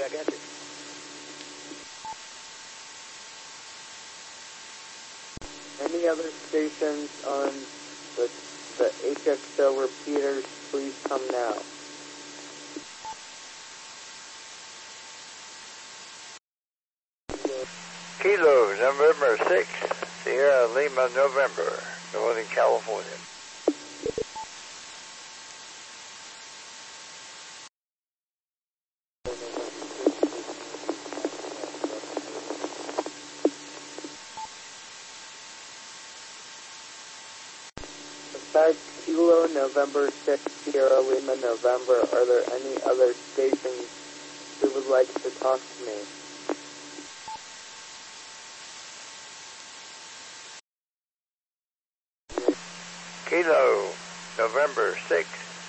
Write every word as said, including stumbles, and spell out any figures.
I got you. Any other stations on the, the H X L repeaters, please come now. Kilo, November six, Sierra Lima, November, Northern California. Besides Kilo, November six, Sierra Lima, November, are there any other stations who would like to talk to me? Kilo, November six,